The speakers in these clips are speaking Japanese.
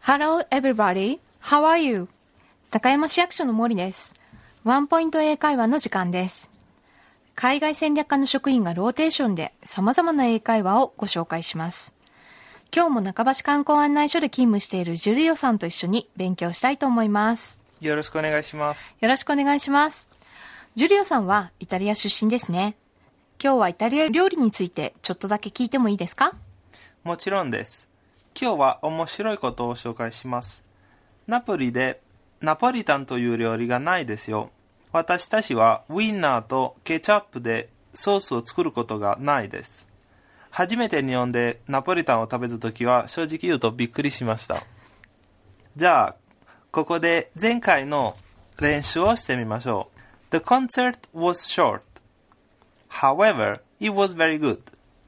Hello everybody, how are you? 高山市役所の森です。ワンポイント英会話の時間です。海外戦略課の職員がローテーションで様々な英会話をご紹介します。今日も中橋観光案内所で勤務しているジュリオさんと一緒に勉強したいと思います。 よろしくお願いします。 よろしくお願いします。ジュリオさんはイタリア出身ですね。今日はイタリア料理についてちょっとだけ聞いてもいいですか？ もちろんです。今日は面白いことを紹介します。ナポリでナポリタンという料理がないですよ。私たちはウインナーとケチャップでソースを作ることがないです。初めて日本でナポリタンを食べたときは正直言うとびっくりしました。じゃあ、ここで前回の練習をしてみましょう。The concert was short. However, it was very good.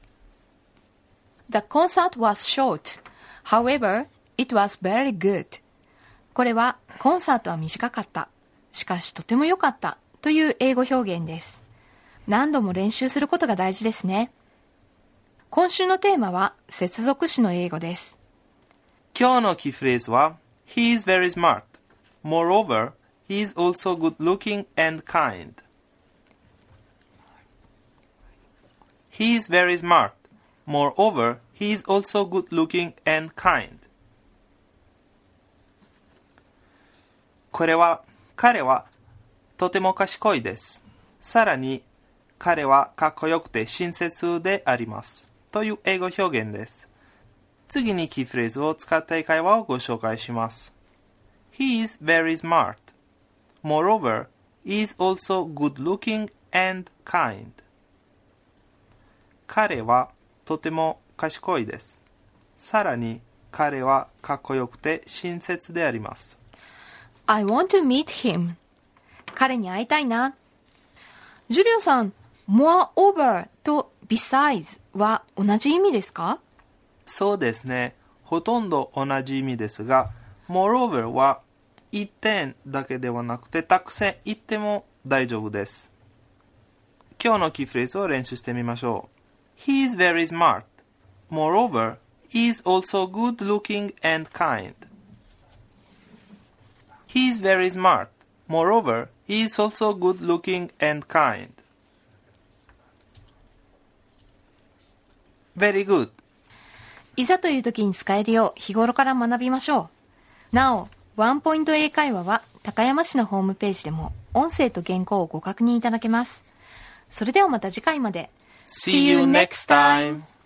The concert was short. However, it was very good. これはコンサートは短かった。しかしとても良かったという英語表現です。何度も練習することが大事ですね。今週のテーマは接続詞の英語です。 今日のキーフレーズは He is very smart. Moreover, he is also good looking and kind. He is very smart. Moreover, he is also good looking and kind. 彼はとても賢いです。さらに、彼はかっこよくて親切であります。という英語表現です。次にキーフレーズを使った英会話をご紹介します。He is very smart. Moreover, he is also good looking and kind. 彼はとても賢いです。さらに、彼はかっこよくて親切であります。 I want to meet him. 彼に会いたいな。ジュリオさん、moreover と besides は同じ意味ですか？ そうですね。ほとんど同じ意味ですが、moreover は一点だけではなくて、たくさん言っても大丈夫です。今日のキーフレーズを練習してみましょう。He is very smart. Moreover, he is also good looking and kind. He is very smart. Moreover, he is also good looking and kind. Very good. いざという時に使えるよう日頃から学びましょう。なお、ワンポイント英会話は高山市のホームページでも音声と原稿をご確認いただけます。それではまた次回まで。 See you next time!